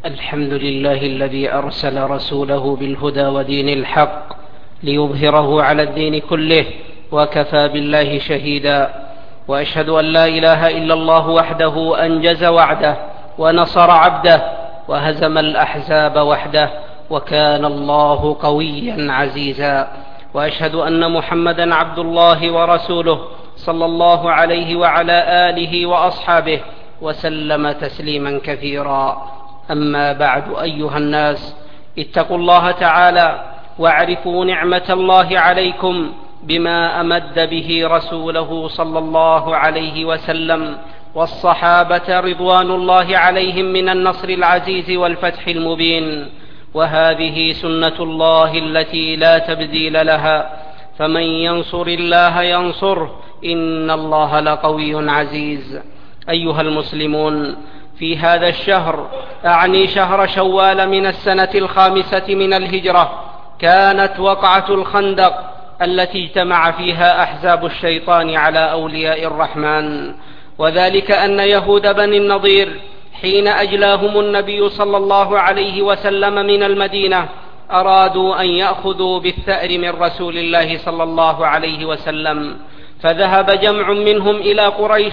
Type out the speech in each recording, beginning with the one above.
الحمد لله الذي أرسل رسوله بالهدى ودين الحق ليظهره على الدين كله، وكفى بالله شهيدا. وأشهد أن لا إله إلا الله وحده أنجز وعده ونصر عبده وهزم الأحزاب وحده، وكان الله قويا عزيزا. وأشهد أن محمدا عبد الله ورسوله صلى الله عليه وعلى آله وأصحابه وسلم تسليما كثيرا. أما بعد، أيها الناس، اتقوا الله تعالى واعرفوا نعمة الله عليكم بما أمد به رسوله صلى الله عليه وسلم والصحابة رضوان الله عليهم من النصر العزيز والفتح المبين. وهذه سنة الله التي لا تبديل لها، فمن ينصر الله ينصره، إن الله لقوي عزيز. أيها المسلمون، في هذا الشهر، أعني شهر شوال من السنة 5 من الهجرة، كانت وقعة الخندق التي اجتمع فيها أحزاب الشيطان على أولياء الرحمن، وذلك أن يهود بني النضير حين أجلاهم النبي صلى الله عليه وسلم من المدينة أرادوا أن يأخذوا بالثأر من رسول الله صلى الله عليه وسلم، فذهب جمع منهم إلى قريش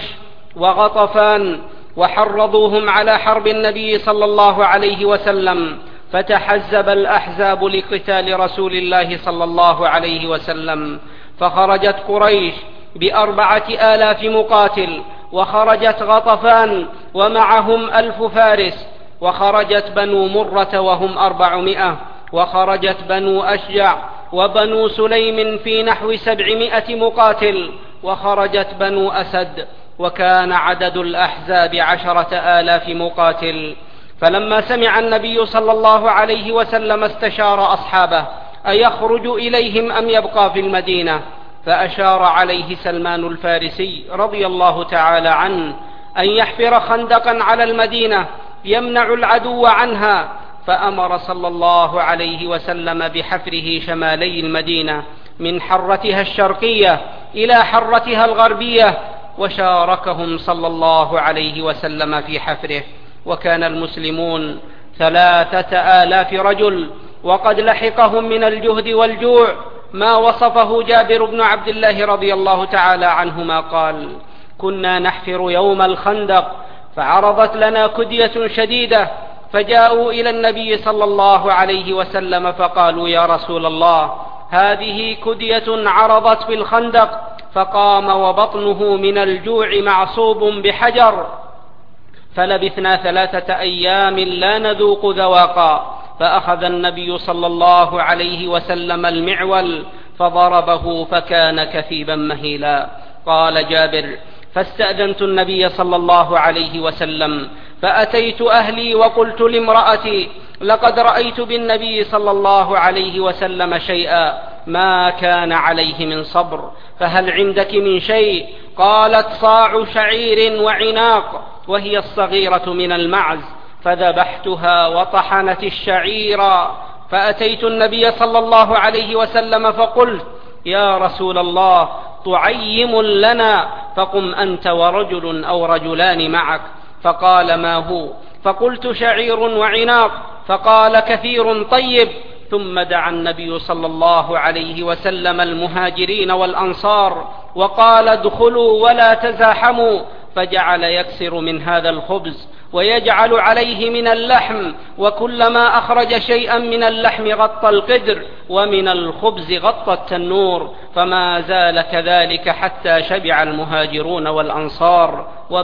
وغطفان وحرضوهم على حرب النبي صلى الله عليه وسلم، فتحزب الأحزاب لقتال رسول الله صلى الله عليه وسلم، فخرجت قريش ب4,000 مقاتل، وخرجت غطفان ومعهم 1000 فارس، وخرجت بنو مرة وهم 400، وخرجت بنو أشجع وبنو سليم في نحو 700 مقاتل، وخرجت بنو أسد، وكان عدد الأحزاب 10,000 مقاتل. فلما سمع النبي صلى الله عليه وسلم استشار أصحابه أيخرج إليهم أم يبقى في المدينة، فأشار عليه سلمان الفارسي رضي الله تعالى عنه أن يحفر خندقا على المدينة يمنع العدو عنها، فأمر صلى الله عليه وسلم بحفره شمالي المدينة من حرتها الشرقية إلى حرتها الغربية، وشاركهم صلى الله عليه وسلم في حفره. وكان المسلمون 3,000 رجل، وقد لحقهم من الجهد والجوع ما وصفه جابر بن عبد الله رضي الله تعالى عنهما قال: كنا نحفر يوم الخندق فعرضت لنا كدية شديدة، فجاءوا إلى النبي صلى الله عليه وسلم فقالوا: يا رسول الله، هذه كدية عرضت في الخندق، فقام وبطنه من الجوع معصوب بحجر، فلبثنا 3 أيام لا نذوق ذواقا، فأخذ النبي صلى الله عليه وسلم المعول فضربه فكان كثيبا مهيلا. قال جابر: فاستأذنت النبي صلى الله عليه وسلم، فأتيت أهلي وقلت لامرأتي: لقد رأيت بالنبي صلى الله عليه وسلم شيئا ما كان عليه من صبر، فهل عندك من شيء؟ قالت: صاع شعير وعناق، وهي الصغيرة من المعز، فذبحتها وطحنت الشعير. فأتيت النبي صلى الله عليه وسلم فقلت: يا رسول الله، تعيم لنا، فقم أنت ورجل أو رجلان معك. فقال: ما هو؟ فقلت: شعير وعناق. فقال: كثير طيب. ثم دعا النبي صلى الله عليه وسلم المهاجرين والأنصار وقال: ادخلوا ولا تزاحموا، فجعل يكسر من هذا الخبز ويجعل عليه من اللحم، وكلما أخرج شيئا من اللحم غطى القدر، ومن الخبز غطى التنور، فما زال كذلك حتى شبع المهاجرون والأنصار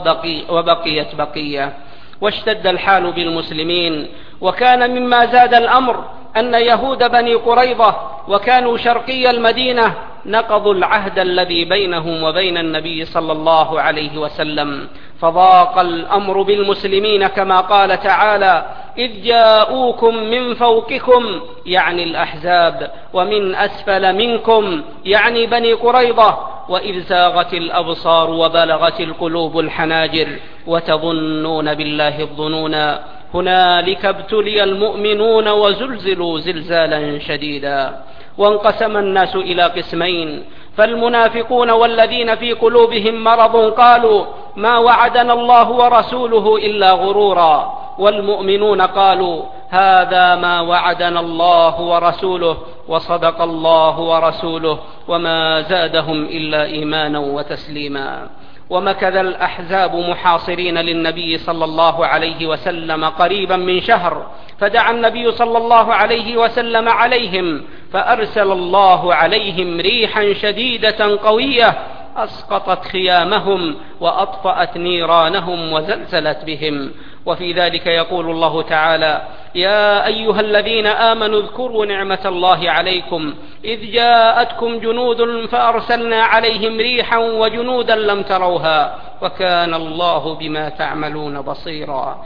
وبقيت بقية. واشتد الحال بالمسلمين، وكان مما زاد الأمر أن يهود بني قريظة، وكانوا شرقي المدينة، نقضوا العهد الذي بينهم وبين النبي صلى الله عليه وسلم، فضاق الأمر بالمسلمين كما قال تعالى: إذ جاءوكم من فوقكم، يعني الأحزاب، ومن أسفل منكم، يعني بني قريظة، وإذ زاغت الأبصار وبلغت القلوب الحناجر وتظنون بالله الظنونا، هنالك ابتلي المؤمنون وزلزلوا زلزالا شديدا. وانقسم الناس إلى قسمين، فالمنافقون والذين في قلوبهم مرض قالوا: ما وعدنا الله ورسوله إلا غرورا، والمؤمنون قالوا هذا ما وعدنا الله ورسوله وصدق الله ورسوله وما زادهم إلا إيمانا وتسليما. ومكث الأحزاب محاصرين للنبي صلى الله عليه وسلم قريبا من شهر، فدعا النبي صلى الله عليه وسلم عليهم، فأرسل الله عليهم ريحا شديدة قوية أسقطت خيامهم وأطفأت نيرانهم وزلزلت بهم. وفي ذلك يقول الله تعالى: يا أيها الذين آمنوا اذكروا نعمة الله عليكم إذ جاءتكم جنود فأرسلنا عليهم ريحا وجنودا لم تروها وكان الله بما تعملون بصيرا.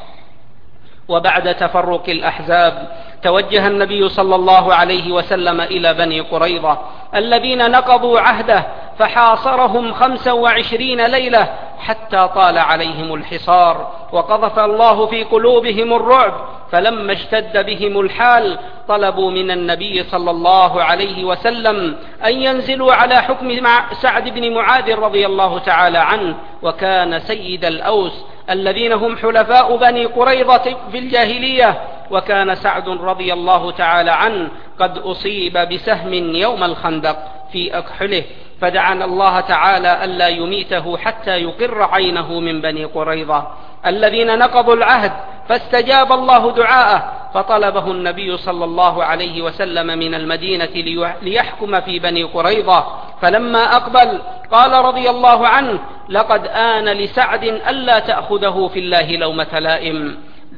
وبعد تفرق الأحزاب توجه النبي صلى الله عليه وسلم إلى بني قريظة الذين نقضوا عهده، فحاصرهم 25 ليلة حتى طال عليهم الحصار، وقذف الله في قلوبهم الرعب. فلما اشتد بهم الحال طلبوا من النبي صلى الله عليه وسلم أن ينزلوا على حكم سعد بن معاذ رضي الله تعالى عنه، وكان سيد الأوس الذين هم حلفاء بني قريظة في الجاهلية. وكان سعد رضي الله تعالى عنه قد أصيب بسهم يوم الخندق في أكحله، فدعا الله تعالى ألا يميته حتى يقر عينه من بني قريظة الذين نقضوا العهد، فاستجاب الله دعاءه، فطلبه النبي صلى الله عليه وسلم من المدينة ليحكم في بني قريظة. فلما أقبل قال رضي الله عنه: لقد آن لسعد ألا تأخذه في الله لومة لائم.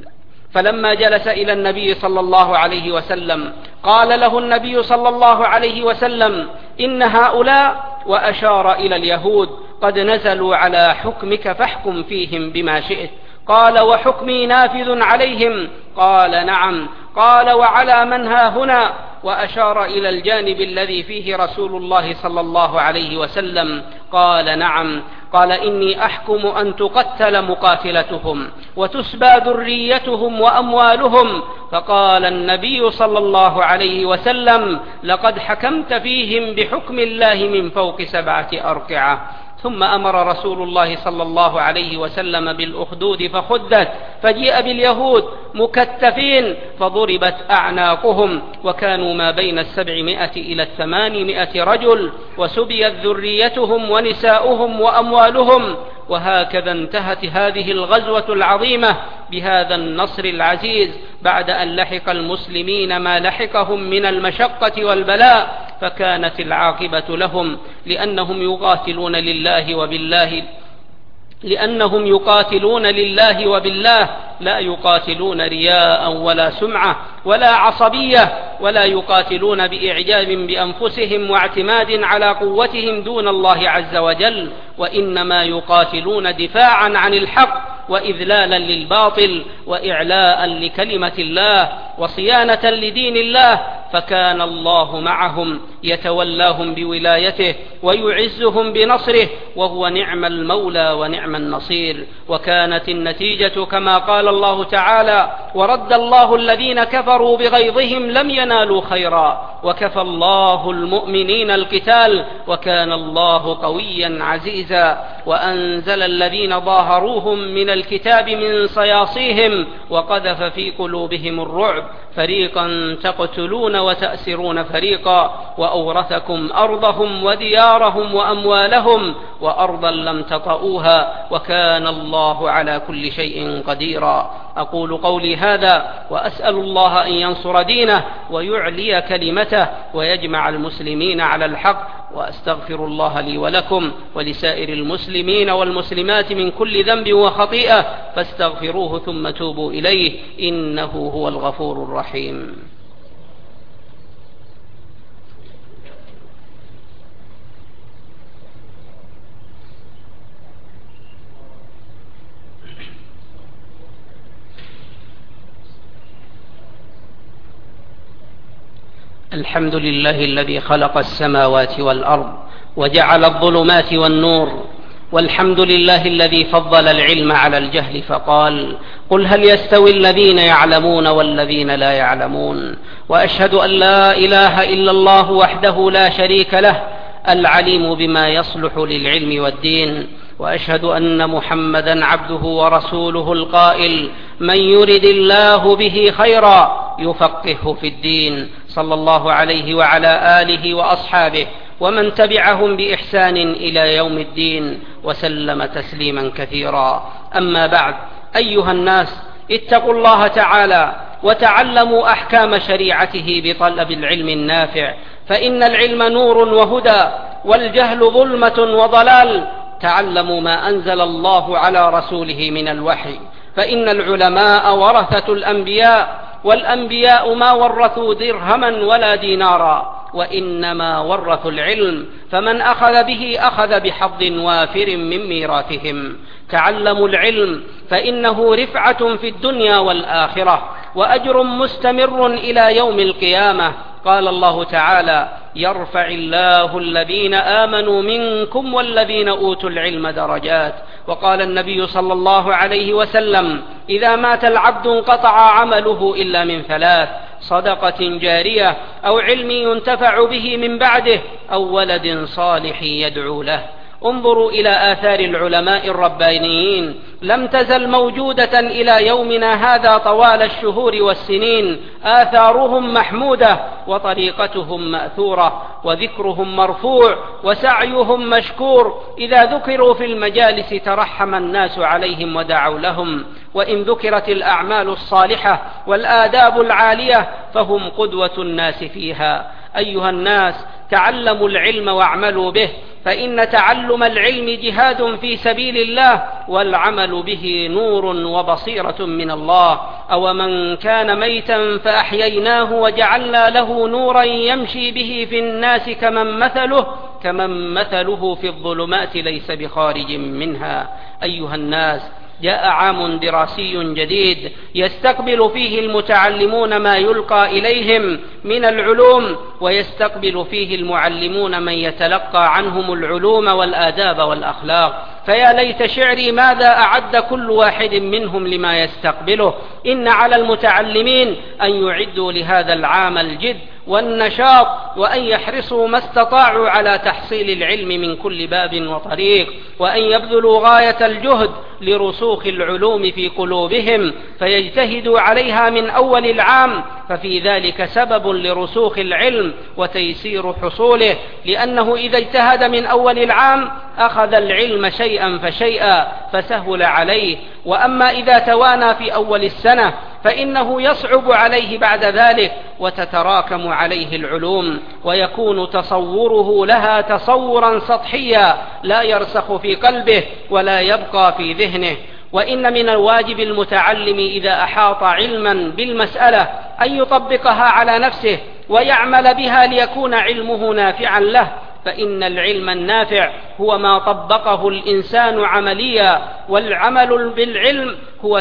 فلما جلس إلى النبي صلى الله عليه وسلم قال له النبي صلى الله عليه وسلم: إن هؤلاء، وأشار إلى اليهود، قد نزلوا على حكمك فاحكم فيهم بما شئت. قال: وحكمي نافذ عليهم؟ قال: نعم. قال: وعلى من ها هنا؟ وأشار إلى الجانب الذي فيه رسول الله صلى الله عليه وسلم. قال: نعم. قال: إني أحكم أن تقتل مقاتلتهم وتسبى ذريتهم وأموالهم. فقال النبي صلى الله عليه وسلم: لقد حكمت فيهم بحكم الله من فوق 7 أرقعة. ثم أمر رسول الله صلى الله عليه وسلم بالأخدود فخدت، فجيء باليهود مكتفين فضربت أعناقهم، وكانوا ما بين 700 إلى 800 رجل، وسبيت ذريتهم ونساؤهم وأموالهم. وهكذا انتهت هذه الغزوة العظيمة بهذا النصر العزيز، بعد أن لحق المسلمين ما لحقهم من المشقة والبلاء، فكانت العاقبة لهم لأنهم يقاتلون لله وبالله، لا يقاتلون رياء ولا سمعة ولا عصبية، ولا يقاتلون بإعجاب بأنفسهم واعتماد على قوتهم دون الله عز وجل، وإنما يقاتلون دفاعا عن الحق وإذلالا للباطل وإعلاء لكلمة الله وصيانة لدين الله. فكان الله معهم يتولاهم بولايته ويعزهم بنصره، وهو نعم المولى ونعم النصير. وكانت النتيجة كما قال الله تعالى: ورد الله الذين كفروا بغيظهم لم ينالوا خيرا وكفى الله المؤمنين القتال وكان الله قويا عزيزا. وأنزل الذين ظاهروهم من الكتاب من صياصيهم وقذف في قلوبهم الرعب، فريقا تقتلون وتأسرون فريقا، وأورثكم أرضهم وديارهم وأموالهم وأرضا لم تطئوها وكان الله على كل شيء قديرا. أقول قولي هذا وأسأل الله أن ينصر دينه ويعلي كلمته ويجمع المسلمين على الحق، وأستغفر الله لي ولكم ولسائر المسلمين والمسلمات من كل ذنب وخطيئة، فاستغفروه ثم توبوا إليه إنه هو الغفور الرحيم. الحمد لله الذي خلق السماوات والأرض وجعل الظلمات والنور، والحمد لله الذي فضل العلم على الجهل فقال: قل هل يستوي الذين يعلمون والذين لا يعلمون. وأشهد أن لا إله إلا الله وحده لا شريك له العليم بما يصلح للعلم والدين. وأشهد أن محمدا عبده ورسوله القائل: من يرد الله به خيرا يفقهه في الدين، صلى الله عليه وعلى آله وأصحابه ومن تبعهم بإحسان إلى يوم الدين وسلم تسليما كثيرا. أما بعد، أيها الناس، اتقوا الله تعالى وتعلموا أحكام شريعته بطلب العلم النافع، فإن العلم نور وهدى، والجهل ظلمة وضلال. تعلموا ما أنزل الله على رسوله من الوحي، فإن العلماء ورثة الأنبياء، والأنبياء ما ورثوا درهما ولا دينارا، وإنما ورثوا العلم، فمن أخذ به أخذ بحظ وافر من ميراثهم. تعلموا العلم فإنه رفعة في الدنيا والآخرة، وأجر مستمر إلى يوم القيامة. قال الله تعالى: يرفع الله الذين آمنوا منكم والذين أوتوا العلم درجات. وقال النبي صلى الله عليه وسلم: إذا مات العبد انقطع عمله إلا من ثلاث: صدقة جارية، أو علم ينتفع به من بعده، أو ولد صالح يدعو له. انظروا إلى آثار العلماء الربانيين، لم تزل موجودة إلى يومنا هذا طوال الشهور والسنين. آثارهم محمودة، وطريقتهم مأثورة، وذكرهم مرفوع، وسعيهم مشكور. إذا ذكروا في المجالس ترحم الناس عليهم ودعوا لهم، وإن ذكرت الأعمال الصالحة والآداب العالية فهم قدوة الناس فيها. أيها الناس، تعلموا العلم واعملوا به، فإن تعلم العلم جهاد في سبيل الله، والعمل به نور وبصيرة من الله. أو من كان ميتا فأحييناه وجعلنا له نورا يمشي به في الناس كمن مثله في الظلمات ليس بخارج منها. أيها الناس، جاء عام دراسي جديد يستقبل فيه المتعلمون ما يلقى إليهم من العلوم، ويستقبل فيه المعلمون من يتلقى عنهم العلوم والآداب والأخلاق. فيا ليت شعري ماذا أعد كل واحد منهم لما يستقبله. إن على المتعلمين أن يعدوا لهذا العام الجد والنشاط، وأن يحرصوا ما استطاعوا على تحصيل العلم من كل باب وطريق، وأن يبذلوا غاية الجهد لرسوخ العلوم في قلوبهم، فيجتهدوا عليها من أول العام، ففي ذلك سبب لرسوخ العلم وتيسير حصوله، لأنه إذا اجتهد من أول العام أخذ العلم شيئا فشيئا فسهل عليه. وأما إذا توانى في أول السنة فإنه يصعب عليه بعد ذلك، وتتراكم عليه العلوم، ويكون تصوره لها تصورا سطحيا لا يرسخ في قلبه ولا يبقى في ذهنه. وإن من الواجب المتعلم إذا أحاط علما بالمسألة أن يطبقها على نفسه ويعمل بها ليكون علمه نافعا له، فإن العلم النافع هو ما طبقه الإنسان عمليا، والعمل بالعلم هو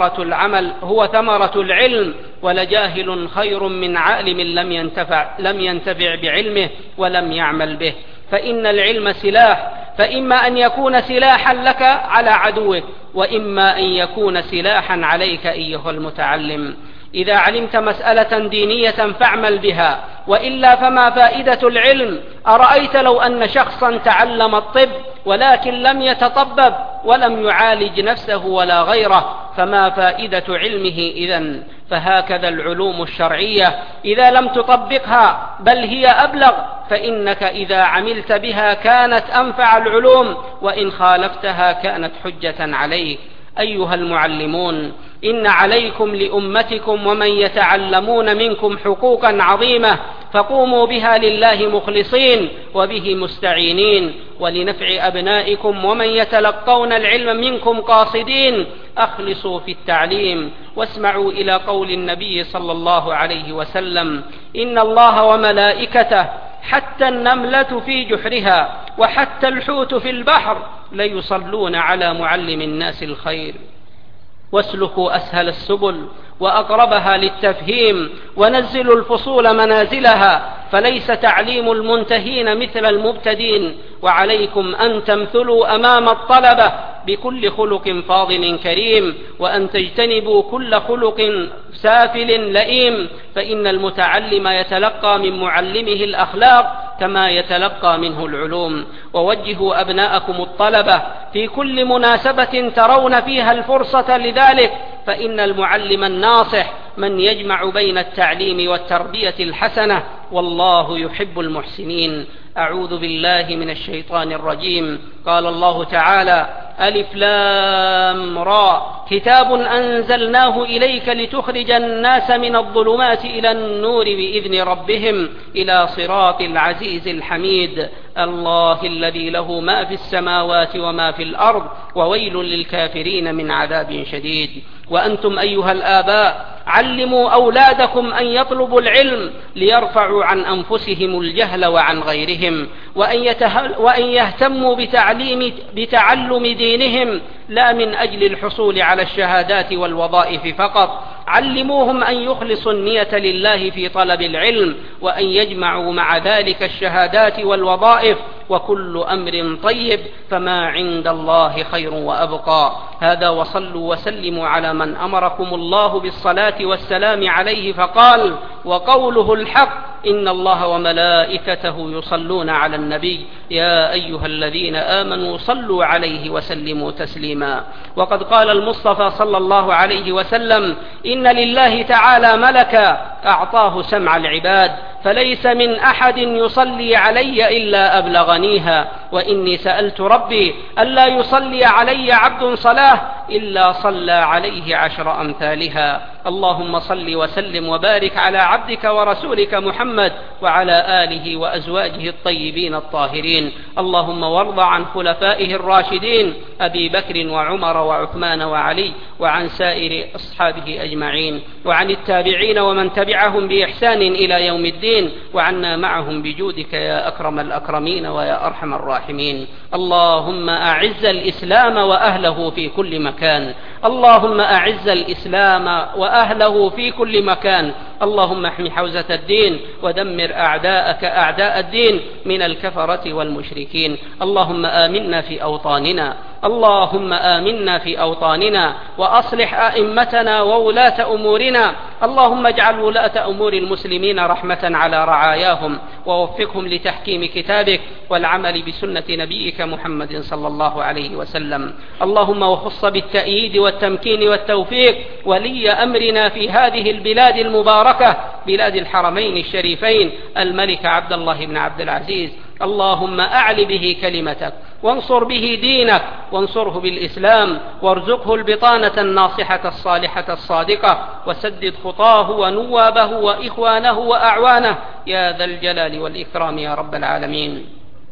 ثمرة العلم. ولجاهل خير من عالم لم ينتفع بعلمه ولم يعمل به. فإن العلم سلاح، فإما أن يكون سلاحا لك على عدوك، وإما أن يكون سلاحا عليك أيها المتعلم. إذا علمت مسألة دينية فاعمل بها، وإلا فما فائدة العلم؟ أرأيت لو أن شخصا تعلم الطب ولكن لم يتطبب ولم يعالج نفسه ولا غيره، فما فائدة علمه إذن؟ فهكذا العلوم الشرعية إذا لم تطبقها بل هي أبلغ، فإنك إذا عملت بها كانت أنفع العلوم، وإن خالفتها كانت حجة عليك. أيها المعلمون، إن عليكم لأمتكم ومن يتعلمون منكم حقوقا عظيمة، فقوموا بها لله مخلصين وبه مستعينين، ولنفع أبنائكم ومن يتلقون العلم منكم قاصدين. أخلصوا في التعليم، واسمعوا إلى قول النبي صلى الله عليه وسلم: إن الله وملائكته حتى النملة في جحرها وحتى الحوت في البحر ليصلون على معلم الناس الخير. واسلكوا أسهل السبل وأقربها للتفهيم، ونزلوا الفصول منازلها، فليس تعليم المنتهين مثل المبتدين. وعليكم أن تمثلوا أمام الطلبة بكل خلق فاضل كريم، وأن تجتنبوا كل خلق سافل لئيم، فإن المتعلم يتلقى من معلمه الأخلاق كما يتلقى منه العلوم. ووجهوا أبناءكم الطلبة في كل مناسبة ترون فيها الفرصة لذلك فإن المعلم الناصح من يجمع بين التعليم والتربية الحسنة، والله يحب المحسنين. أعوذ بالله من الشيطان الرجيم. قال الله تعالى: ألف لام را كتاب أنزلناه إليك لتخرج الناس من الظلمات إلى النور بإذن ربهم إلى صراط العزيز الحميد. الله الذي له ما في السماوات وما في الأرض وويل للكافرين من عذاب شديد. وأنتم أيها الآباء علموا أولادكم أن يطلبوا العلم ليرفعوا عن أنفسهم الجهل وعن غيرهم، وأن يهتموا بتعلم دينهم لا من أجل الحصول على الشهادات والوظائف فقط. علموهم أن يخلصوا النية لله في طلب العلم، وأن يجمعوا مع ذلك الشهادات والوظائف، وكل أمر طيب فما عند الله خير وأبقى. هذا وصلوا وسلموا على من أمركم الله بالصلاة والسلام عليه فقال: وقوله الحق إن الله وملائكته يصلون على النبي يا أيها الذين آمنوا صلوا عليه وسلموا تسليما. وقد قال المصطفى صلى الله عليه وسلم: إن لله تعالى ملكا أعطاه سمع العباد، فليس من أحد يصلي علي إلا أبلغنيها، وإني سألت ربي ألا يصلي علي عبد صلاة إلا صلى عليه 10 أمثالها. اللهم صل وسلم وبارك على عبدك ورسولك محمد وعلى آله وأزواجه الطيبين الطاهرين. اللهم وارض عن خلفائه الراشدين أبي بكر وعمر وعثمان وعلي، وعن سائر أصحابه أجمعين، وعن التابعين ومن تبعهم بإحسان إلى يوم الدين، وعنا معهم بجودك يا أكرم الأكرمين ويا أرحم الراحمين. اللهم أعز الإسلام وأهله في كل مكان، اللهم أعز الإسلام وأهله في كل مكان. اللهم احمي حوزة الدين ودمر أعداءك أعداء الدين من الكفرة والمشركين. اللهم آمنا في أوطاننا، اللهم آمنا في أوطاننا، وأصلح أئمتنا وولاة أمورنا. اللهم اجعل ولاة أمور المسلمين رحمة على رعاياهم، ووفقهم لتحكيم كتابك والعمل بسنة نبيك محمد صلى الله عليه وسلم. اللهم وخص بالتأييد والتمكين والتوفيق ولي أمرنا في هذه البلاد المباركة، بلاد الحرمين الشريفين، الملك عبد الله بن عبد العزيز. اللهم أعل به كلمتك، وانصر به دينك، وانصره بالإسلام، وارزقه البطانة الناصحة الصالحة الصادقة، وسدد خطاه ونوابه وإخوانه وأعوانه يا ذا الجلال والإكرام يا رب العالمين.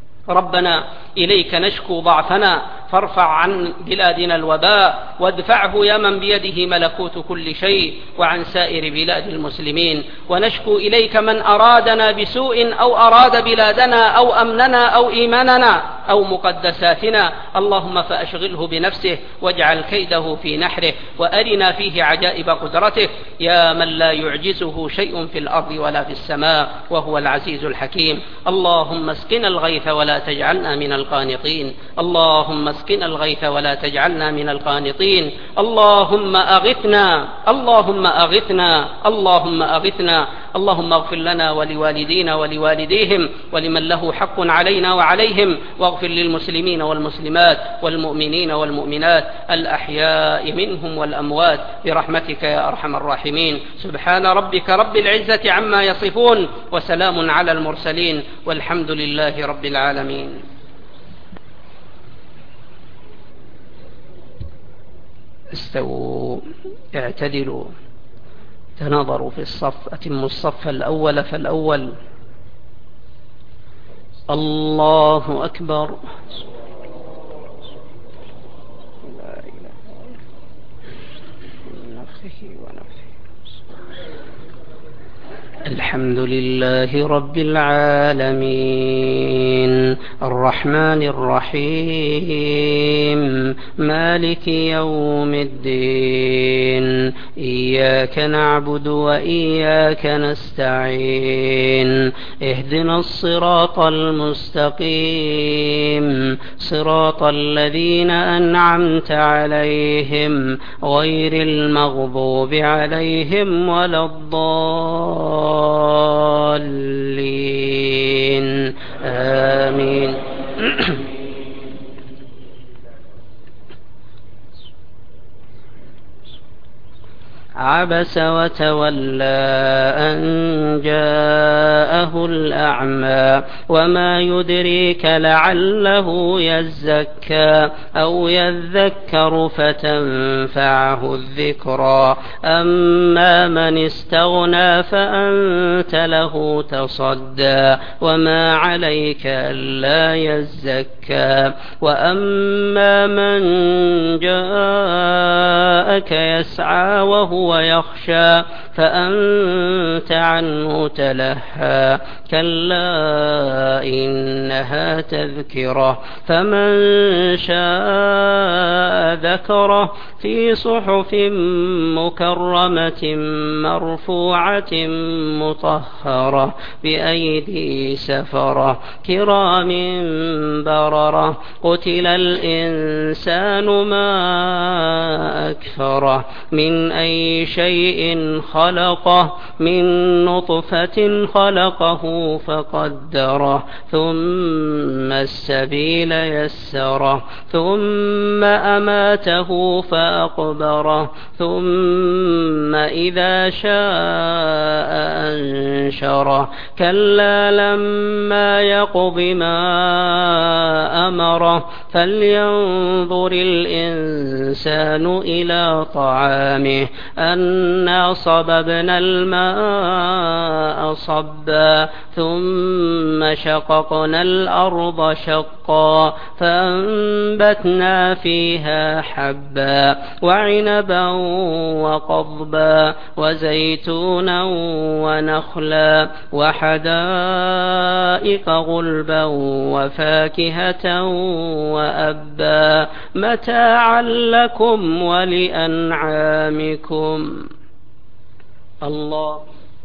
ربنا إليك نشكو ضعفنا، فارفع عن بلادنا الوباء، وادفعه يا من بيده ملكوت كل شيء، وعن سائر بلاد المسلمين. ونشكو إليك من أرادنا بسوء أو أراد بلادنا أو أمننا أو إيماننا أو مقدساتنا، اللهم فأشغله بنفسه واجعل كيده في نحره، وأرنا فيه عجائب قدرتك يا من لا يعجزه شيء في الأرض ولا في السماء، وهو العزيز الحكيم. اللهم اسقنا الغيث ولا تجعلنا من القانطين، اللهم اسقنا الغيث ولا تجعلنا من القانطين. اللهم أغثنا، اللهم أغثنا، اللهم أغثنا. اللهم اغفر لنا ولوالدينا ولوالديهم ولمن له حق علينا وعليهم، واغفر للمسلمين والمسلمات والمؤمنين والمؤمنات الأحياء منهم والأموات برحمتك يا أرحم الراحمين. سبحان ربك رب العزة عما يصفون، وسلام على المرسلين، والحمد لله رب العالمين. استووا، اعتدلوا، تناظروا في الصف، أتموا الصف الأول فالأول. الله أكبر. لا إله إلا الله. الحمد لله رب العالمين، الرحمن الرحيم، مالك يوم الدين، إياك نعبد وإياك نستعين، اهدنا الصراط المستقيم، صراط الذين أنعمت عليهم غير المغضوب عليهم ولا الضالين. آمين. عبس وتولى أن جاءه الأعمى وما يدريك لعله يزكى أو يذكر فتنفعه الذكرى أما من استغنى فأنت له تصدى وما عليك ألا يزكى وأما من جاءك يسعى وهو يخشى فأنت عنه تلهى كلا إنها تذكرة فمن شاء ذكره في صحف مكرمة مرفوعة مطهرة بأيدي سفرة كرام بررة قتل الإنسان ما أكفره من أي شيء خلقه من نطفة خلقه فقدره ثم السبيل يسره ثم أماته فأقبره ثم إذا شاء أنشره كلا لما يقض ما أمره فلينظر الإنسان إلى طعامه أنا صببنا الماء صبا ثم شققنا الأرض شقا فأنبتنا فيها حبا وعنبا وقضبا وزيتونا ونخلا وحدائق غلبا وفاكهة وأبا متاعا لكم ولأنعامكم. الله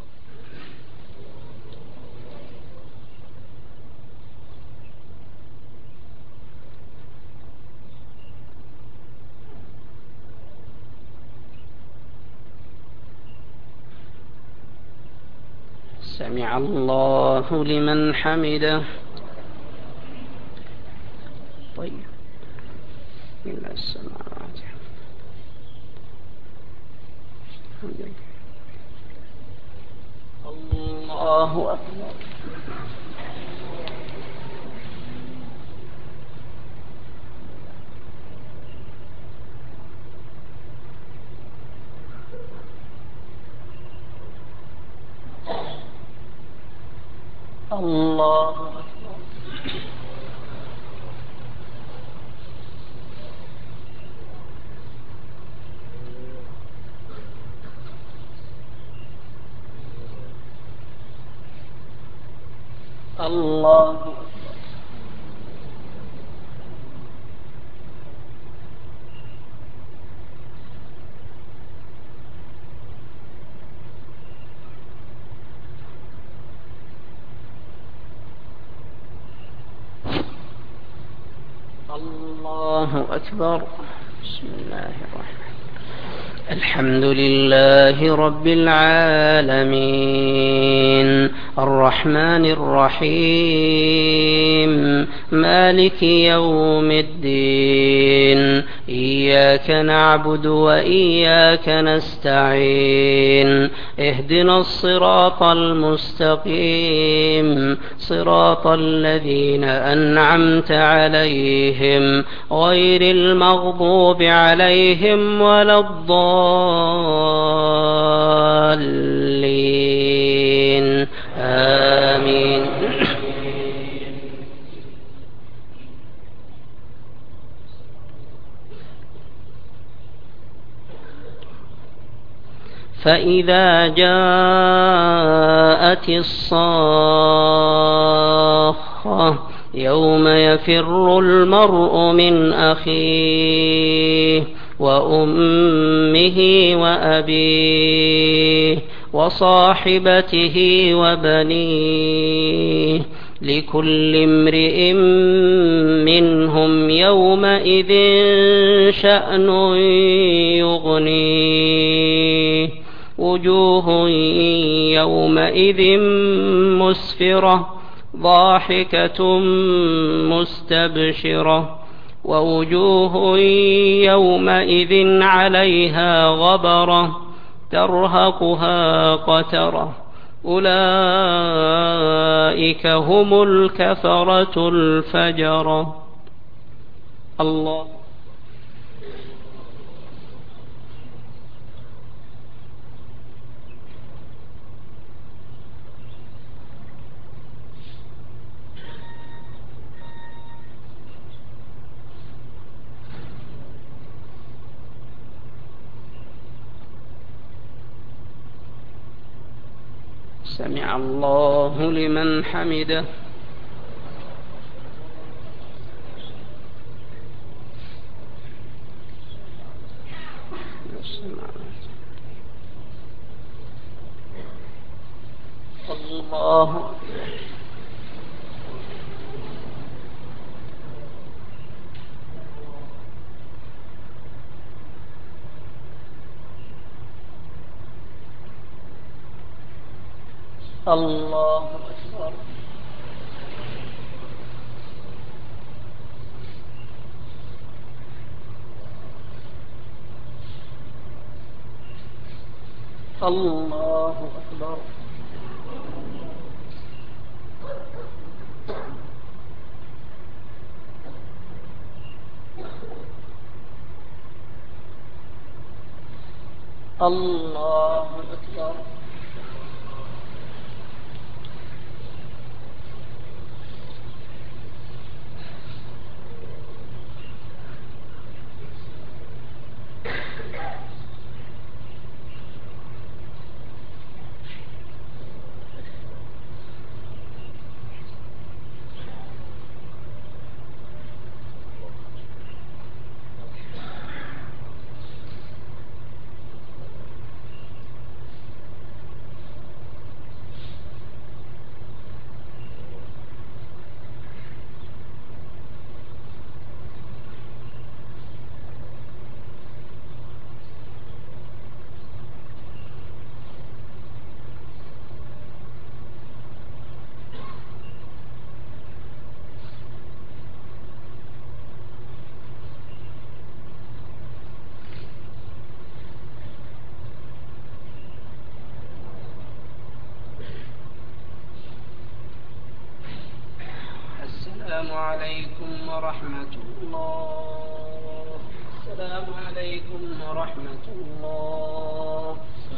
سمع الله لمن حمده. طيب من السماوات الحمد لله. الله أكبر. الله أكبر. الله أكبر. الله أكبر. بسم الله الرحمن الرحيم. الحمد لله رب العالمين الرحمن الرحيم مالك يوم الدين إياك نعبد وإياك نستعين اهدنا الصراط المستقيم صراط الذين أنعمت عليهم غير المغضوب عليهم ولا الضالين آمين. فإذا جاءت الصاخة يوم يفر المرء من أخيه وأمه وأبيه وصاحبته وبنيه لكل امرئ منهم يومئذ شأن يغنيه وجوه يومئذ مسفرة ضاحكة مستبشرة ووجوه يومئذ عليها غبرة ترهقها قترة أولئك هم الكفرة الفجرة. الله. سمع الله لمن حمده. الله. الله أكبر. الله أكبر. الله أكبر. السلام عليكم ورحمة الله. السلام عليكم ورحمة الله.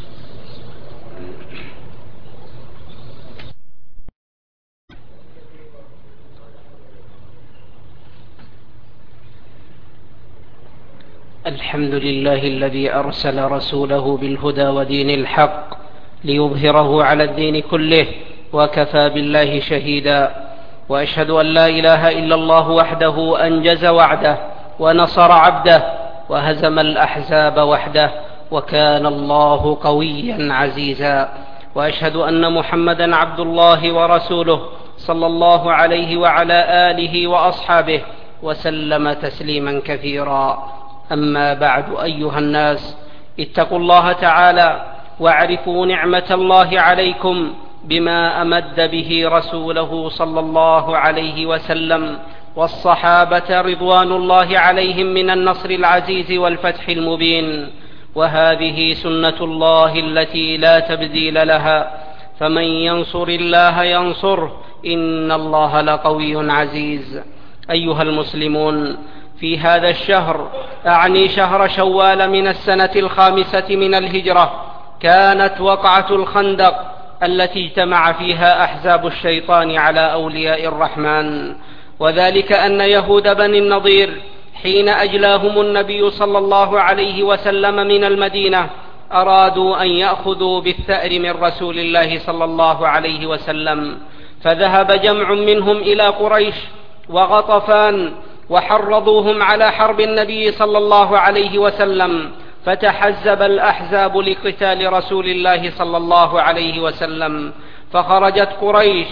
الحمد لله الذي أرسل رسوله بالهدى ودين الحق ليظهره على الدين كله وكفى بالله شهيدا. وأشهد أن لا إله إلا الله وحده أنجز وعده ونصر عبده وهزم الأحزاب وحده وكان الله قويا عزيزا. وأشهد أن محمدا عبد الله ورسوله صلى الله عليه وعلى آله وأصحابه وسلم تسليما كثيرا. أما بعد، أيها الناس، اتقوا الله تعالى واعرفوا نعمة الله عليكم بما أمد به رسوله صلى الله عليه وسلم والصحابة رضوان الله عليهم من النصر العزيز والفتح المبين. وهذه سنة الله التي لا تبديل لها، فمن ينصر الله ينصره، إن الله لقوي عزيز. أيها المسلمون، في هذا الشهر، أعني شهر شوال من السنة 5 من الهجرة، كانت وقعة الخندق التي اجتمع فيها أحزاب الشيطان على أولياء الرحمن. وذلك أن يهود بني النضير حين أجلاهم النبي صلى الله عليه وسلم من المدينة أرادوا أن يأخذوا بالثأر من رسول الله صلى الله عليه وسلم، فذهب جمع منهم إلى قريش وغطفان وحرضوهم على حرب النبي صلى الله عليه وسلم، فتحزب الأحزاب لقتال رسول الله صلى الله عليه وسلم. فخرجت قريش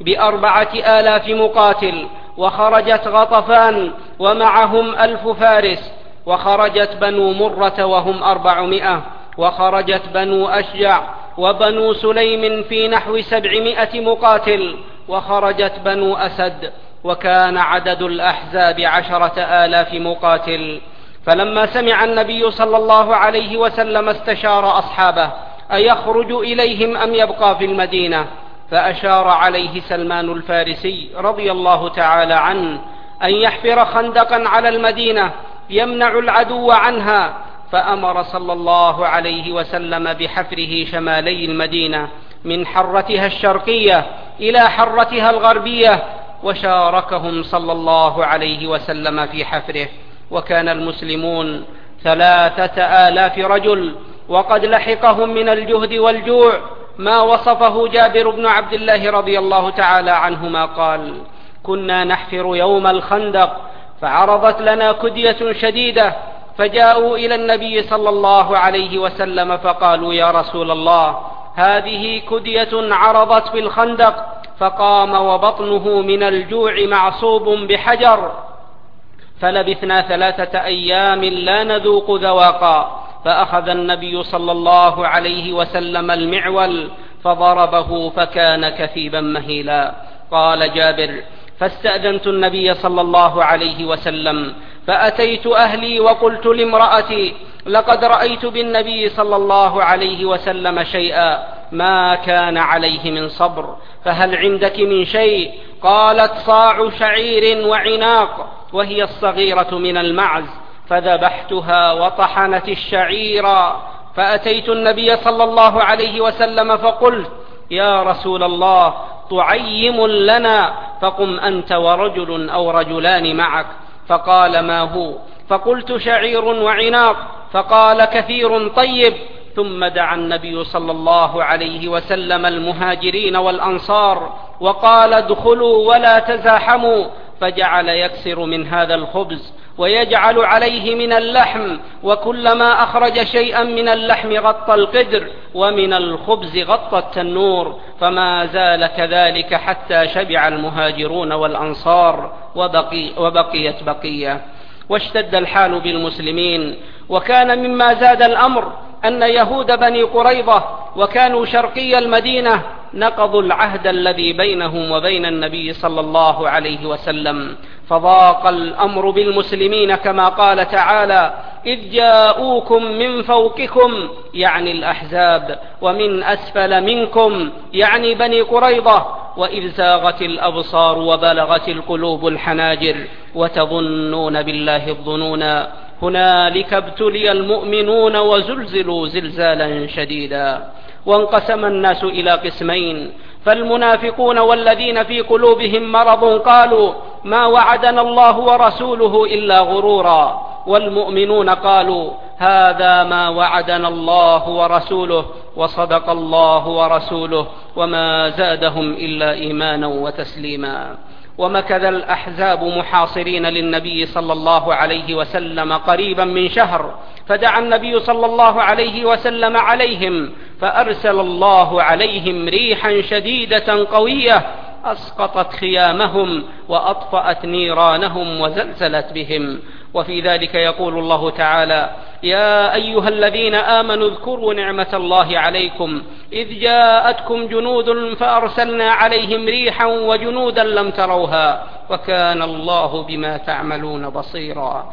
ب4,000 مقاتل، وخرجت غطفان ومعهم 1000 فارس، وخرجت بنو مرة وهم 400، وخرجت بنو أشجع وبنو سليم في نحو 700 مقاتل، وخرجت بنو أسد، وكان عدد الأحزاب 10,000 مقاتل. فلما سمع النبي صلى الله عليه وسلم استشار أصحابه أيخرج إليهم أم يبقى في المدينة، فأشار عليه سلمان الفارسي رضي الله تعالى عنه أن يحفر خندقا على المدينة يمنع العدو عنها، فأمر صلى الله عليه وسلم بحفره شمالي المدينة من حرتها الشرقية إلى حرتها الغربية، وشاركهم صلى الله عليه وسلم في حفره. وكان المسلمون 3000 رجل، وقد لحقهم من الجهد والجوع ما وصفه جابر بن عبد الله رضي الله تعالى عنهما قال: كنا نحفر يوم الخندق فعرضت لنا كدية شديدة، فجاءوا إلى النبي صلى الله عليه وسلم فقالوا: يا رسول الله، هذه كدية عرضت في الخندق، فقام وبطنه من الجوع معصوب بحجر، فلبثنا 3 أيام لا نذوق ذواقا، فأخذ النبي صلى الله عليه وسلم المعول فضربه فكان كثيبا مهيلا. قال جابر: فاستأذنت النبي صلى الله عليه وسلم فأتيت أهلي وقلت لامرأتي: لقد رأيت بالنبي صلى الله عليه وسلم شيئا ما كان عليه من صبر، فهل عندك من شيء؟ قالت: صاع شعير وعناق، وهي الصغيرة من المعز، فذبحتها وطحنت الشعير. فأتيت النبي صلى الله عليه وسلم فقلت: يا رسول الله، طعيم لنا، فقم أنت ورجل أو رجلان معك. فقال: ما هو؟ فقلت: شعير وعناق. فقال: كثير طيب. ثم دعا النبي صلى الله عليه وسلم المهاجرين والأنصار وقال: ادخلوا ولا تزاحموا، فجعل يكسر من هذا الخبز ويجعل عليه من اللحم، وكلما أخرج شيئا من اللحم غطى القدر، ومن الخبز غطى التنور، فما زال كذلك حتى شبع المهاجرون والأنصار وبقيت بقية. واشتد الحال بالمسلمين، وكان مما زاد الأمر أن يهود بني قريظة وكانوا شرقي المدينة نقضوا العهد الذي بينهم وبين النبي صلى الله عليه وسلم، فضاق الأمر بالمسلمين كما قال تعالى: إذ جاءوكم من فوقكم، يعني الأحزاب، ومن أسفل منكم، يعني بني قريظة، وإذ زاغت الأبصار وبلغت القلوب الحناجر وتظنون بالله الظنونا، هنالك ابتلي المؤمنون وزلزلوا زلزالا شديدا. وانقسم الناس إلى قسمين: فالمنافقون والذين في قلوبهم مرض قالوا: ما وعدنا الله ورسوله إلا غرورا، والمؤمنون قالوا: هذا ما وعدنا الله ورسوله وصدق الله ورسوله، وما زادهم إلا إيمانا وتسليما. ومكث الأحزاب محاصرين للنبي صلى الله عليه وسلم قريبا من شهر، فدعا النبي صلى الله عليه وسلم عليهم، فأرسل الله عليهم ريحا شديدة قوية أسقطت خيامهم وأطفأت نيرانهم وزلزلت بهم. وفي ذلك يقول الله تعالى: يا أيها الذين آمنوا اذكروا نعمة الله عليكم إذ جاءتكم جنود فأرسلنا عليهم ريحا وجنودا لم تروها وكان الله بما تعملون بصيرا.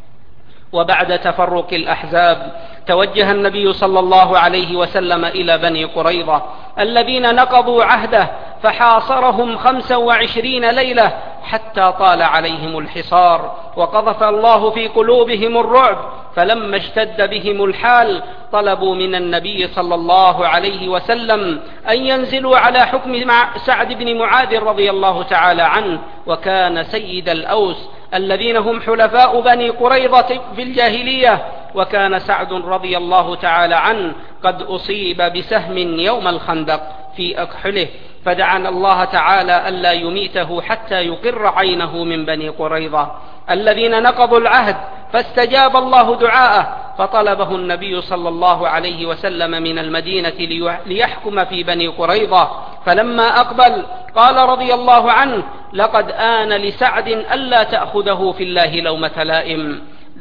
وبعد تفرق الأحزاب توجه النبي صلى الله عليه وسلم إلى بني قريظة الذين نقضوا عهده، فحاصرهم 25 ليلة حتى طال عليهم الحصار، وقذف الله في قلوبهم الرعب، فلما اشتد بهم الحال طلبوا من النبي صلى الله عليه وسلم أن ينزلوا على حكم سعد بن معاذ رضي الله تعالى عنه، وكان سيد الأوس الذين هم حلفاء بني قريظة في الجاهلية، وكان سعد رضي الله تعالى عنه قد أصيب بسهم يوم الخندق في أكحله، فدعا الله تعالى ألا يميته حتى يقر عينه من بني قريظة الذين نقضوا العهد، فاستجاب الله دعاءه، فطلبه النبي صلى الله عليه وسلم من المدينة ليحكم في بني قريظة. فلما أقبل قال رضي الله عنه: لقد آن لسعد ألا تأخذه في الله لومة لائم.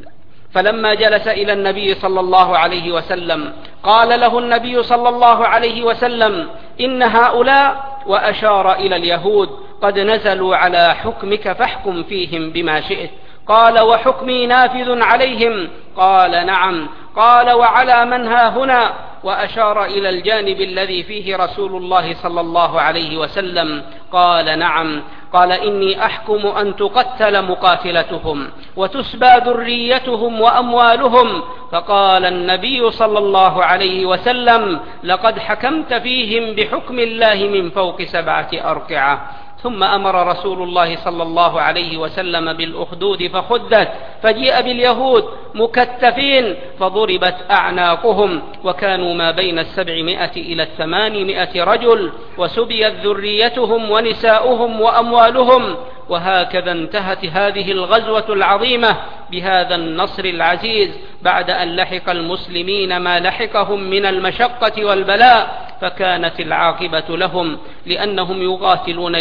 فلما جلس إلى النبي صلى الله عليه وسلم قال له النبي صلى الله عليه وسلم: إن هؤلاء، وأشار إلى اليهود، قد نزلوا على حكمك فاحكم فيهم بما شئت، قال: وحكمي نافذ عليهم؟ قال: نعم. قال: وعلى من ها هنا؟ وأشار إلى الجانب الذي فيه رسول الله صلى الله عليه وسلم. قال: نعم. قال: إني أحكم أن تقتل مقاتلتهم وتسبى ذريتهم وأموالهم. فقال النبي صلى الله عليه وسلم: لقد حكمت فيهم بحكم الله من فوق 7 أركعة. ثم أمر رسول الله صلى الله عليه وسلم بالأخدود فخدت، فجيء باليهود مكتفين فضربت أعناقهم، وكانوا ما بين 700 إلى 800 رجل، وسبيت ذريتهم ونساؤهم وأموالهم. وهكذا انتهت هذه الغزوة العظيمة بهذا النصر العزيز، بعد أن لحق المسلمين ما لحقهم من المشقة والبلاء، فكانت العاقبة لهم، لأنهم يقاتلون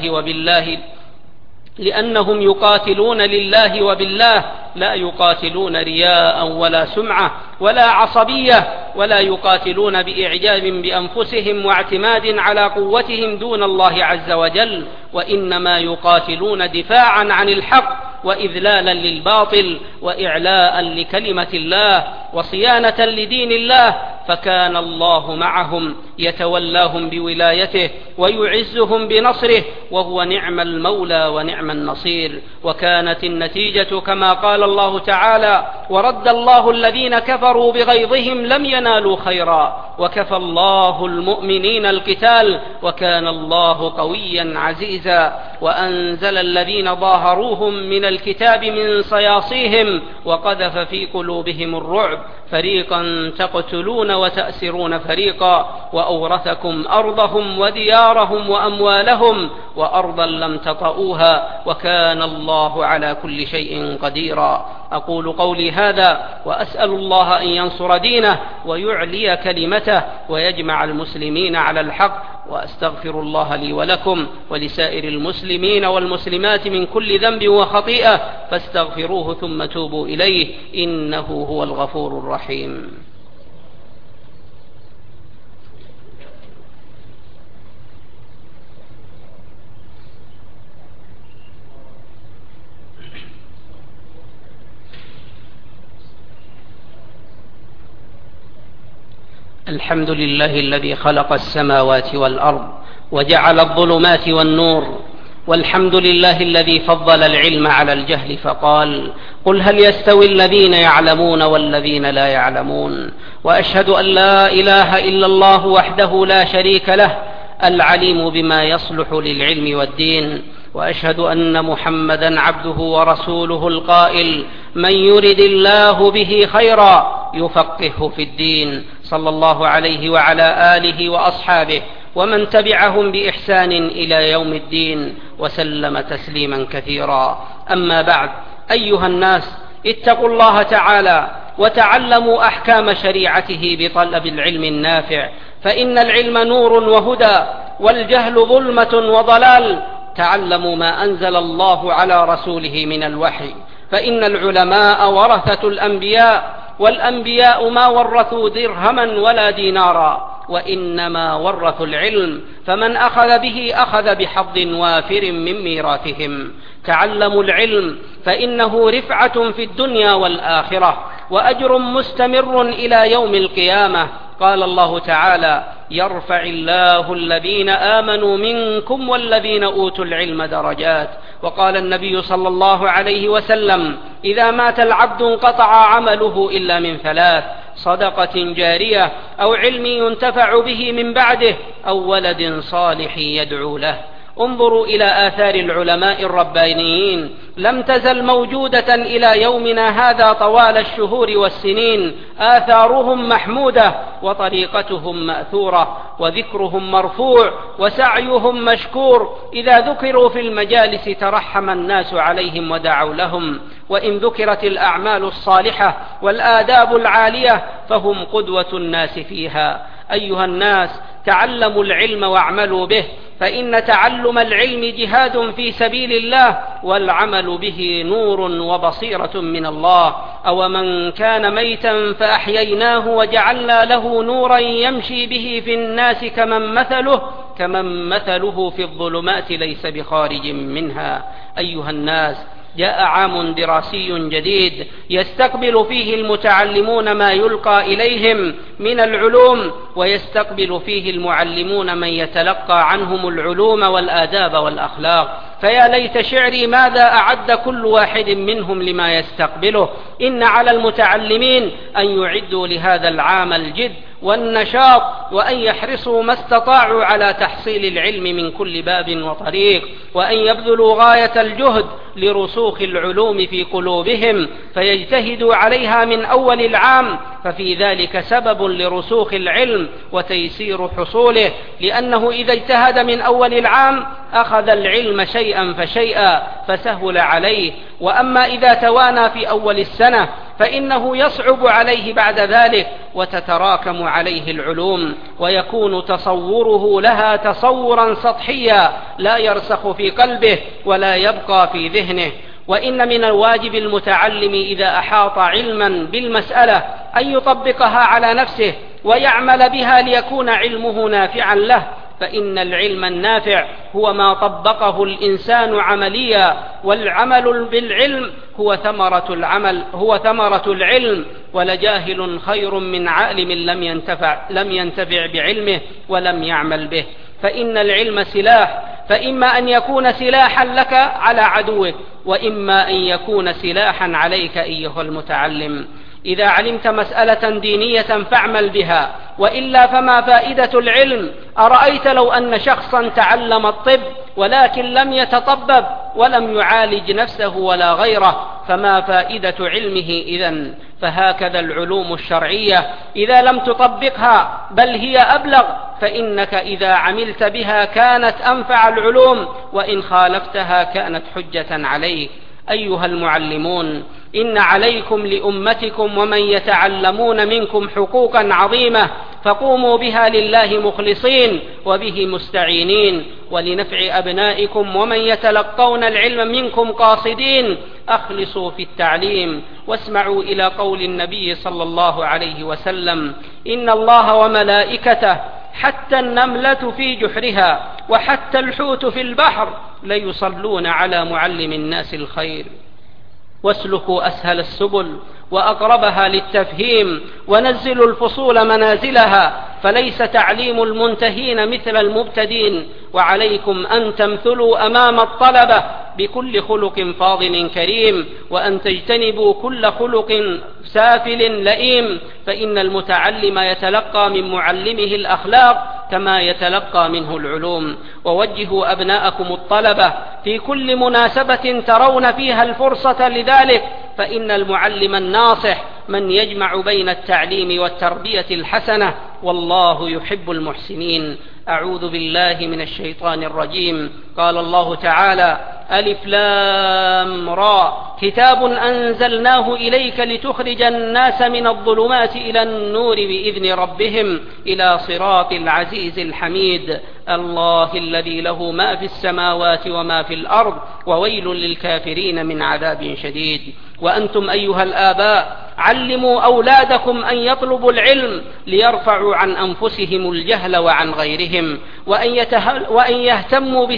لله وبالله، لا يقاتلون رياء ولا سمعة ولا عصبية، ولا يقاتلون بإعجاب بأنفسهم واعتماد على قوتهم دون الله عز وجل، وإنما يقاتلون دفاعا عن الحق وإذلالا للباطل وإعلاء لكلمة الله وصيانة لدين الله. فكان الله معهم يتولاهم بولايته ويعزهم بنصره، وهو نعم المولى ونعم النصير. وكانت النتيجة كما قال الله تعالى: ورد الله الذين كفروا بغيظهم لم ينالوا خيرا وكفى الله المؤمنين القتال وكان الله قويا عزيزا. وأنزل الذين ظاهروهم من الكتاب من صياصيهم وقذف في قلوبهم الرعب، فريقا تقتلون وتأسرون فريقا، وأورثكم أرضهم وديارهم وأموالهم وأرضا لم تطئوها وكان الله على كل شيء قديرا. أقول قولي هذا وأسأل الله أن ينصر دينه ويعلي كلمته ويجمع المسلمين على الحق، وأستغفر الله لي ولكم ولسائر المسلمين والمسلمات من كل ذنب وخطيئة، فاستغفروه ثم توبوا إليه إنه هو الغفور الرحيم. الحمد لله الذي خلق السماوات والأرض وجعل الظلمات والنور، والحمد لله الذي فضل العلم على الجهل فقال: قل هل يستوي الذين يعلمون والذين لا يعلمون. وأشهد أن لا إله إلا الله وحده لا شريك له العليم بما يصلح للعلم والدين. وأشهد أن محمدا عبده ورسوله القائل: من يرد الله به خيرا يفقهه في الدين، صلى الله عليه وعلى آله وأصحابه ومن تبعهم بإحسان إلى يوم الدين وسلم تسليما كثيرا. أما بعد، أيها الناس، اتقوا الله تعالى وتعلموا أحكام شريعته بطلب العلم النافع، فإن العلم نور وهدى والجهل ظلمة وضلال. تعلموا ما أنزل الله على رسوله من الوحي، فإن العلماء ورثة الأنبياء، والأنبياء ما ورثوا درهما ولا دينارا، وإنما ورثوا العلم، فمن أخذ به أخذ بحظ وافر من ميراثهم. تعلموا العلم فإنه رفعة في الدنيا والآخرة وأجر مستمر إلى يوم القيامة. قال الله تعالى: يرفع الله الذين آمنوا منكم والذين أوتوا العلم درجات. وقال النبي صلى الله عليه وسلم: إذا مات العبد انقطع عمله إلا من 3: صدقة جارية أو علم ينتفع به من بعده أو ولد صالح يدعو له. انظروا إلى آثار العلماء الربانيين، لم تزل موجودة إلى يومنا هذا طوال الشهور والسنين. آثارهم محمودة وطريقتهم مأثورة وذكرهم مرفوع وسعيهم مشكور. إذا ذكروا في المجالس ترحم الناس عليهم ودعوا لهم، وإن ذكرت الأعمال الصالحة والآداب العالية فهم قدوة الناس فيها. أيها الناس، تعلموا العلم واعملوا به، فإن تعلم العلم جهاد في سبيل الله، والعمل به نور وبصيرة من الله. أو من كان ميتا فأحييناه وجعلنا له نورا يمشي به في الناس كمن مثله في الظلمات ليس بخارج منها. أيها الناس، جاء عام دراسي جديد يستقبل فيه المتعلمون ما يلقى إليهم من العلوم، ويستقبل فيه المعلمون من يتلقى عنهم العلوم والآداب والأخلاق. فيا ليت شعري ماذا أعد كل واحد منهم لما يستقبله. إن على المتعلمين أن يعدوا لهذا العام الجد والنشاط، وأن يحرصوا ما استطاعوا على تحصيل العلم من كل باب وطريق، وأن يبذلوا غاية الجهد لرسوخ العلوم في قلوبهم، فيجتهدوا عليها من أول العام، ففي ذلك سبب لرسوخ العلم وتيسير حصوله، لأنه إذا اجتهد من أول العام أخذ العلم شيئا فشيئا فسهل عليه. وأما إذا توانى في أول السنة فإنه يصعب عليه بعد ذلك، وتتراكم عليه العلوم، ويكون تصوره لها تصورا سطحيا لا يرسخ في قلبه ولا يبقى في ذهنه. وإن من الواجب المتعلم إذا أحاط علما بالمسألة أن يطبقها على نفسه ويعمل بها ليكون علمه نافعا له، فإن العلم النافع هو ما طبقه الإنسان عمليا، والعمل بالعلم هو ثمرة العلم. ولجاهل خير من عالم لم ينتفع بعلمه ولم يعمل به. فإن العلم سلاح، فإما أن يكون سلاحا لك على عدوك، وإما أن يكون سلاحا عليك أيها المتعلم. إذا علمت مسألة دينية فاعمل بها، وإلا فما فائدة العلم؟ أرأيت لو أن شخصا تعلم الطب ولكن لم يتطبب ولم يعالج نفسه ولا غيره، فما فائدة علمه إذن؟ فهكذا العلوم الشرعية إذا لم تطبقها بل هي أبلغ، فإنك إذا عملت بها كانت أنفع العلوم، وإن خالفتها كانت حجة عليك. أيها المعلمون، إن عليكم لأمتكم ومن يتعلمون منكم حقوقا عظيمة، فقوموا بها لله مخلصين وبه مستعينين، ولنفع أبنائكم ومن يتلقون العلم منكم قاصدين. أخلصوا في التعليم، واسمعوا إلى قول النبي صلى الله عليه وسلم: إن الله وملائكته حتى النملة في جحرها وحتى الحوت في البحر ليصلون على معلم الناس الخير. واسلكوا أسهل السبل وأقربها للتفهيم، ونزلوا الفصول منازلها، فليس تعليم المنتهين مثل المبتدين. وعليكم أن تمثلوا أمام الطلبة بكل خلق فاضل كريم، وأن تجتنبوا كل خلق سافل لئيم، فإن المتعلم يتلقى من معلمه الأخلاق كما يتلقى منه العلوم. ووجهوا أبناءكم الطلبة في كل مناسبة ترون فيها الفرصة لذلك، فإن المعلم الناصح من يجمع بين التعليم والتربية الحسنة، والله يحب المحسنين. أعوذ بالله من الشيطان الرجيم. قال الله تعالى: ألف لام را كتاب أنزلناه إليك لتخرج الناس من الظلمات إلى النور بإذن ربهم إلى صراط العزيز الحميد. الله الذي له ما في السماوات وما في الأرض، وويل للكافرين من عذاب شديد. وأنتم أيها الآباء علموا أولادكم أن يطلبوا العلم ليرفعوا عن أنفسهم الجهل وعن غيرهم، وأن يهتموا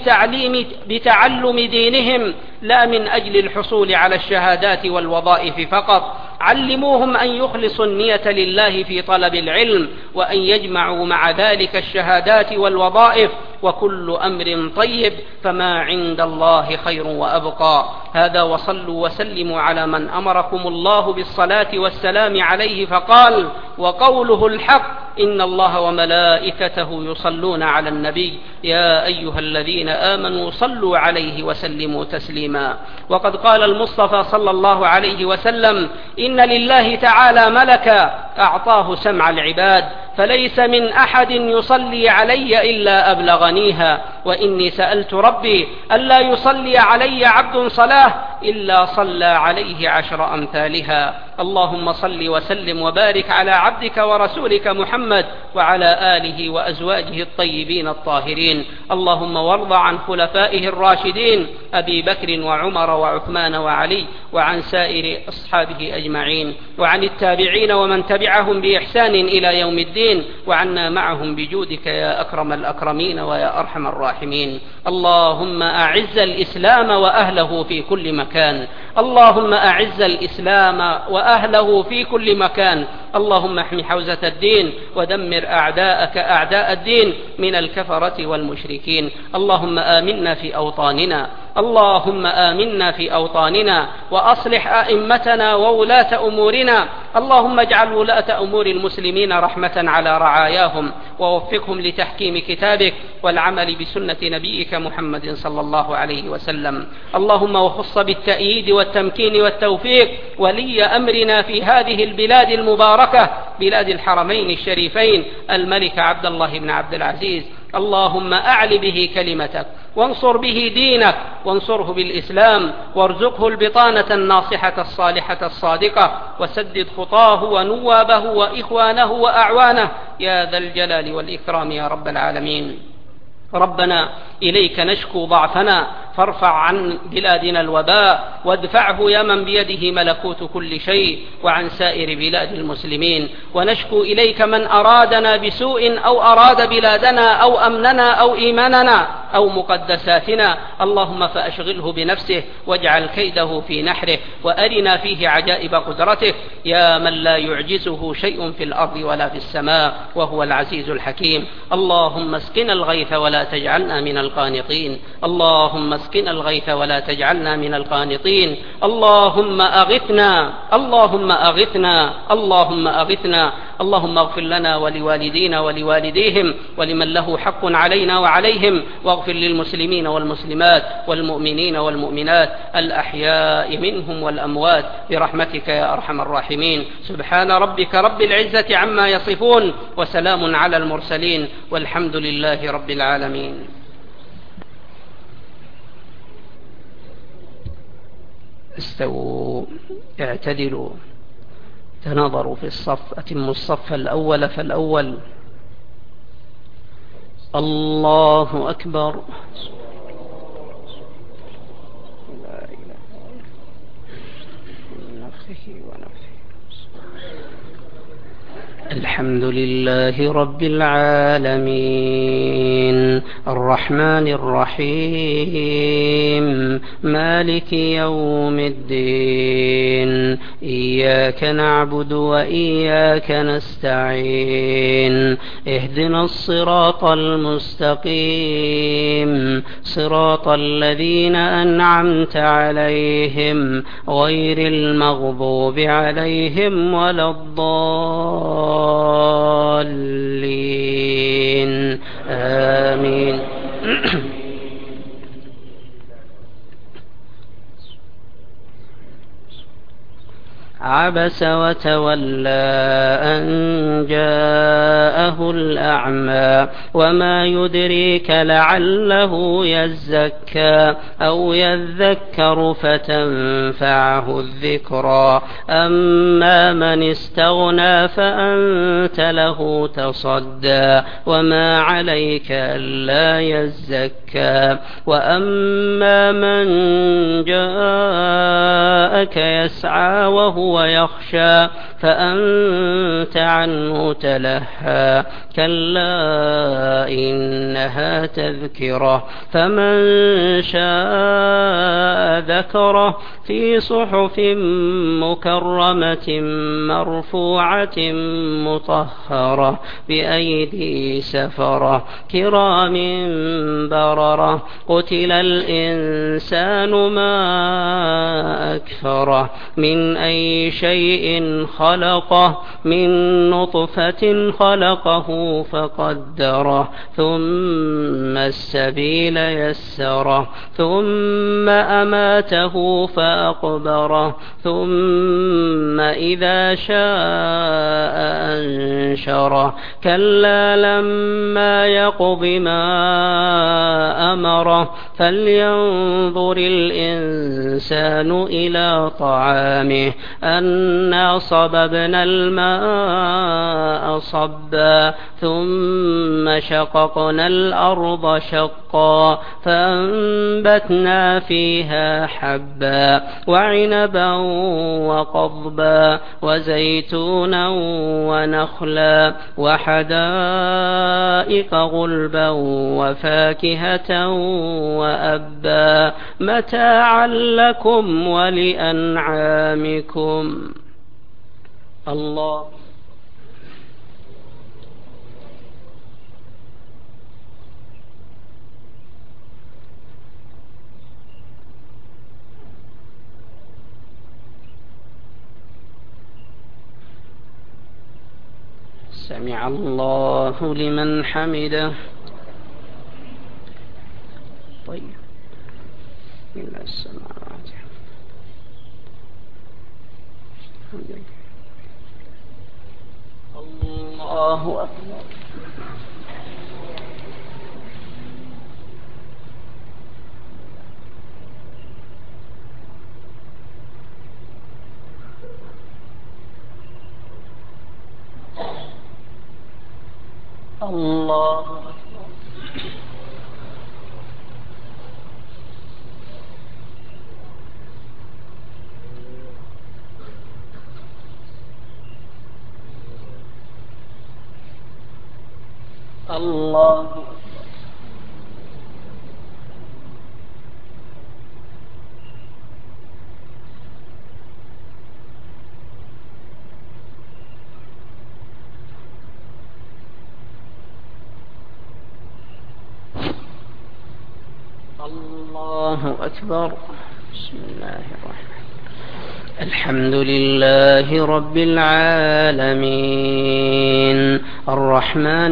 بتعلم دينهم لا من أجل الحصول على الشهادات والوظائف فقط. علموهم أن يخلصوا النية لله في طلب العلم، وأن يجمعوا مع ذلك الشهادات والوظائف، وكل أمر طيب فما عند الله خير وأبقى. هذا، وصلوا وسلموا على من أمركم الله بالصلاة والسلام عليه فقال: وقوله الحق: إن الله وملائكته يصلون على النبي يا أيها الذين آمنوا صلوا عليه وسلموا تسليما. وقد قال المصطفى صلى الله عليه وسلم: إن لله تعالى ملكا أعطاه سمع العباد، فليس من أحد يصلي علي إلا أبلغنيها، وإني سألت ربي ألا يصلي علي عبد صلاة إلا صلى عليه 10 أمثالها. اللهم صل وسلم وبارك على عبدك ورسولك محمد وعلى آله وأزواجه الطيبين الطاهرين. اللهم وارض عن خلفائه الراشدين أبي بكر وعمر وعثمان وعلي وعن سائر أصحابه أجمعين، وعن التابعين ومن تبعهم بإحسان إلى يوم الدين، وعنا معهم بجودك يا أكرم الأكرمين ويا أرحم الراحمين. اللهم أعز الإسلام وأهله في كل مكان، اللهم أعز الإسلام وأهله في كل مكان. اللهم احم حوزة الدين ودمر أعداءك أعداء الدين من الكفرة والمشركين. اللهم آمنا في أوطاننا، اللهم آمنا في أوطاننا وأصلح أئمتنا وولاة أمورنا. اللهم اجعل ولاة أمور المسلمين رحمة على رعاياهم، ووفقهم لتحكيم كتابك والعمل بسنة نبيك محمد صلى الله عليه وسلم. اللهم وخص بالتأييد والتمكين والتوفيق ولي أمرنا في هذه البلاد المباركة، بلاد الحرمين الشريفين، الملك عبد الله بن عبد العزيز. اللهم أعل به كلمتك وانصر به دينك، وانصره بالإسلام، وارزقه البطانة الناصحة الصالحة الصادقة، وسدد خطاه ونوابه وإخوانه وأعوانه يا ذا الجلال والإكرام يا رب العالمين. ربنا إليك نشكو ضعفنا، فارفع عن بلادنا الوباء وادفعه يا من بيده ملكوت كل شيء، وعن سائر بلاد المسلمين. ونشكو إليك من أرادنا بسوء أو أراد بلادنا أو أمننا أو إيماننا أو مقدساتنا، اللهم فأشغله بنفسه واجعل كيده في نحره، وأرنا فيه عجائب قدرتك يا من لا يعجزه شيء في الأرض ولا في السماء، وهو العزيز الحكيم. اللهم اسقنا الغيث ولا تجعلنا من القانطين، اللهم اسقنا الغيث ولا تجعلنا من القانطين. اللهم أغثنا، اللهم أغثنا، اللهم أغثنا. اللهم اغفر لنا ولوالدينا ولوالديهم ولمن له حق علينا وعليهم، واغفر للمسلمين والمسلمات والمؤمنين والمؤمنات الأحياء منهم والأموات برحمتك يا أرحم الراحمين. سبحان ربك رب العزة عما يصفون، وسلام على المرسلين، والحمد لله رب العالمين. استووا، اعتدلوا، تناظروا في الصف، أتموا الصف الأول فالأول. الله أكبر. لا إله إلا الله. الحمد لله رب العالمين، الرحمن الرحيم، مالك يوم الدين، إياك نعبد وإياك نستعين، اهدنا الصراط المستقيم، صراط الذين أنعمت عليهم غير المغضوب عليهم ولا الضالين. آمين. عبس وتولى أن جاءه الأعمى، وما يدريك لعله يزكى أو يذكر فتنفعه الذكرى. أما من استغنى فأنت له تصدى، وما عليك ألا يزكى. وأما من جاءك يسعى وهو يخشى فأنت عنه تلهى. كلا إنها تذكرة، فمن شاء ذكره في صحف مكرمة مرفوعة مطهرة بأيدي سفرة كرام بررة. قتل الإنسان ما أكفره، من أي شيء خلقه، من نطفة خلقه فقدره، ثم السبيل يسره، ثم أماته فأقبره، ثم إذا شاء أنشره. كلا لما يقض ما أمره، فلينظر الإنسان إلى طعامه أنا صببنا الماء صبا ثم شققنا الأرض شقا فأنبتنا فيها حبا وعنبا وقضبا وزيتونا ونخلا وحدائق غلبا وفاكهة وأبا متاعا لكم ولأنعامكم. الله. سمع الله لمن حمده. طيب إلى السماوات. الله أكبر. الله أكبر. الله أكبر. الله أكبر. بسم الله الرحمن الرحيم. الحمد لله رب العالمين الرحمن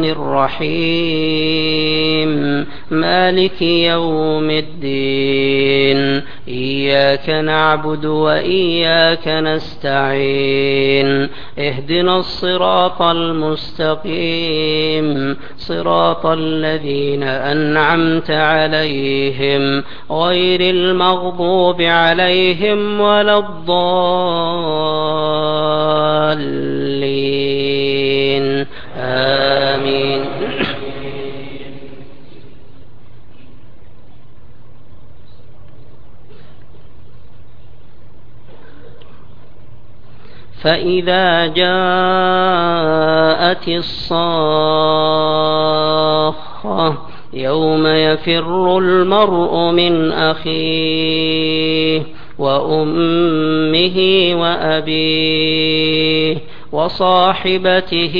الرحيم مالك يوم الدين إياك نعبد وإياك نستعين اهدنا الصراط المستقيم صراط الذين أنعمت عليهم غير المغضوب عليهم ولا الضالين آمين. فإذا جاءت الصاخة يوم يفر المرء من أخيه وأمه وأبيه وصاحبته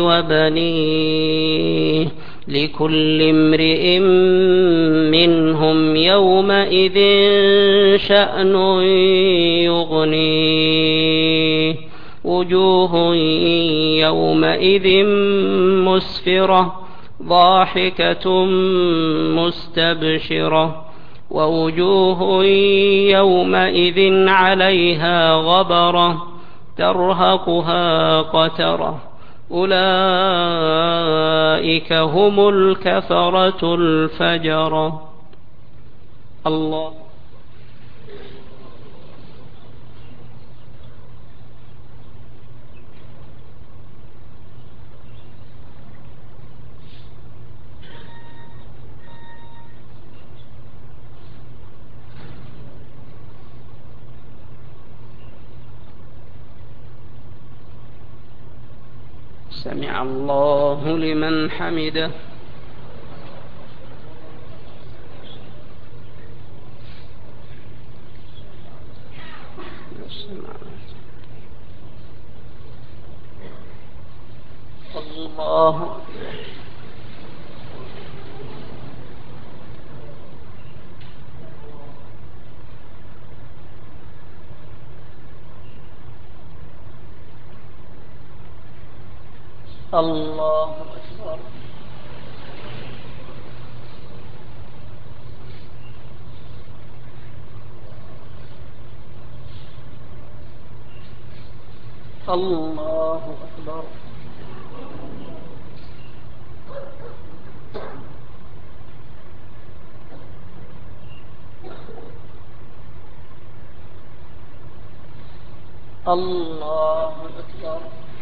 وبنيه لكل امرئ منهم يومئذ شأن يغنيه وجوه يومئذ مسفرة ضاحكة مستبشرة ووجوه يومئذ عليها غبرة ترهقها قترة أولئك هم الكفرة الفجرة. الله. سمع الله لمن حمده. الله. الله أكبر. الله أكبر. الله أكبر.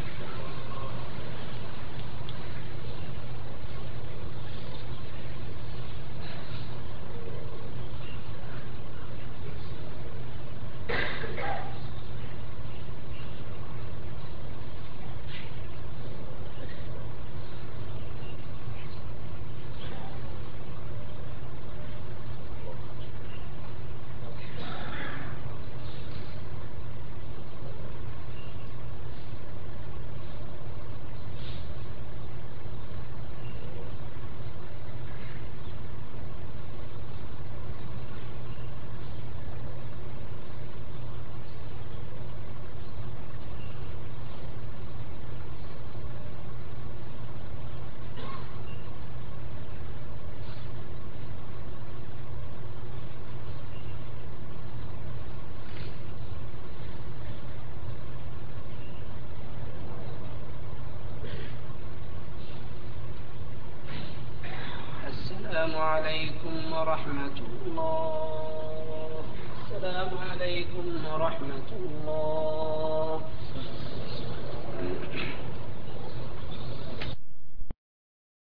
السلام عليكم ورحمة الله. السلام عليكم ورحمة الله.